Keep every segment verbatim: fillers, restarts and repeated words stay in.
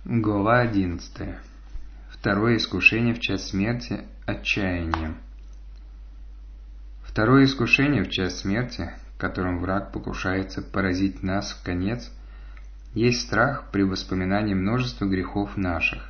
Глава одиннадцатая. Второе искушение в час смерти – отчаяние. Второе искушение в час смерти, которым враг покушается поразить нас в конец, есть страх при воспоминании множества грехов наших.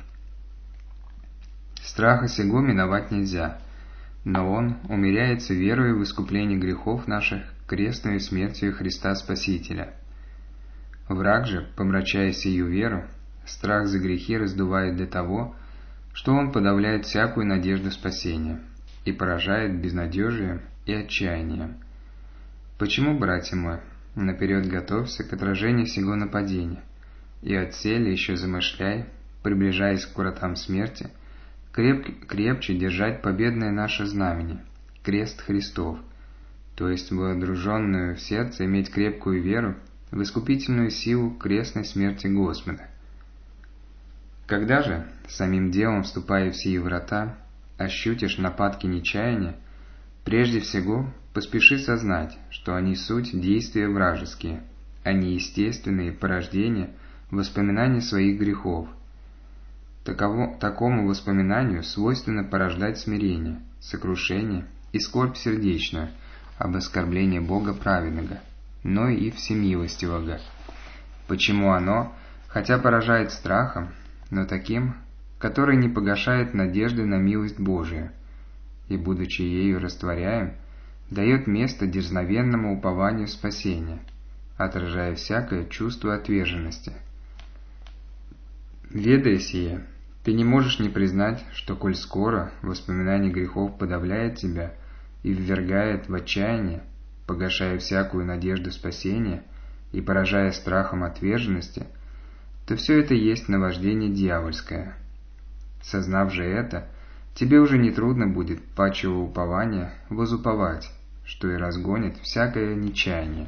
Страха сего миновать нельзя, но он умеряется верою в искупление грехов наших крестной смертью Христа Спасителя. Враг же, помрачая сию веру, страх за грехи раздувает до того, что он подавляет всякую надежду спасения и поражает безнадежием и отчаянием. Почему, братья мои, наперед готовься к отражению сего нападения, и отселе еще замышляй, приближаясь к вратам смерти, креп, крепче держать победное наше знамение, крест Христов, то есть водруженную в сердце иметь крепкую веру в искупительную силу крестной смерти Господа. Когда же, самим делом вступая в сии врата, ощутишь нападки нечаяния, прежде всего поспеши сознать, что они суть действия вражеские, а не естественные порождения воспоминания своих грехов. Таково, такому воспоминанию свойственно порождать смирение, сокрушение и скорбь сердечную об оскорблении Бога праведного, но и всемилостивого. Почему оно, хотя поражает страхом, но таким, который не погашает надежды на милость Божию, и, будучи ею растворяем, дает место дерзновенному упованию спасения, отражая всякое чувство отверженности. Ведая сие, ты не можешь не признать, что коль скоро воспоминание грехов подавляет тебя и ввергает в отчаяние, погашая всякую надежду спасения и поражая страхом отверженности, то все это есть наваждение дьявольское. Сознав же это, тебе уже нетрудно будет пачего упования возуповать, что и разгонит всякое нечаяние.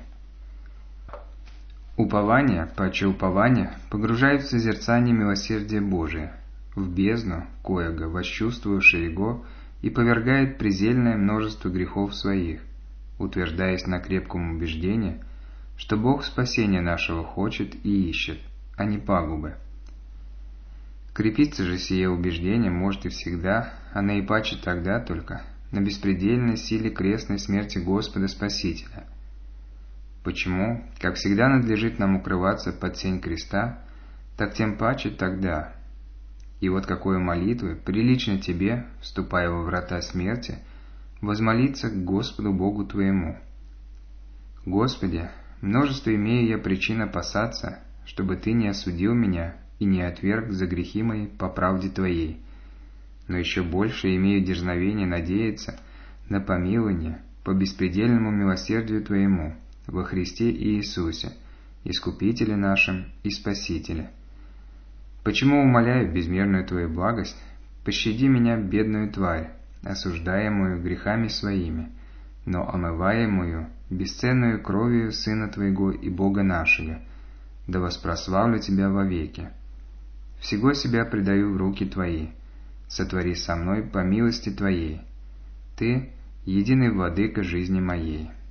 Упование, паче упование, погружает в созерцание милосердия Божия, в бездну, коего восчувствовавши его, и повергает презельное множество грехов своих, утверждаясь на крепком убеждении, что Бог спасения нашего хочет и ищет, а не пагубы. Крепиться же сие убеждение может и всегда, а наипаче тогда только, на беспредельной силе крестной смерти Господа Спасителя. Почему, как всегда, надлежит нам укрываться под сень креста, так тем паче тогда. И вот какой молитвы прилично тебе, вступая во врата смерти, возмолиться к Господу Богу твоему. Господи, множество имею я причин опасаться, чтобы Ты не осудил меня и не отверг за грехи мои по правде Твоей, но еще больше имею дерзновение надеяться на помилование по беспредельному милосердию Твоему во Христе Иисусе, Искупителе нашим и Спасителе. Почему умоляю безмерную Твою благость, пощади меня, бедную тварь, осуждаемую грехами своими, но омываемую бесценную кровью Сына Твоего и Бога нашего, да воспрославлю Тебя вовеки. Всего себя предаю в руки Твои, сотвори со мной по милости Твоей. Ты — единый владыка жизни моей.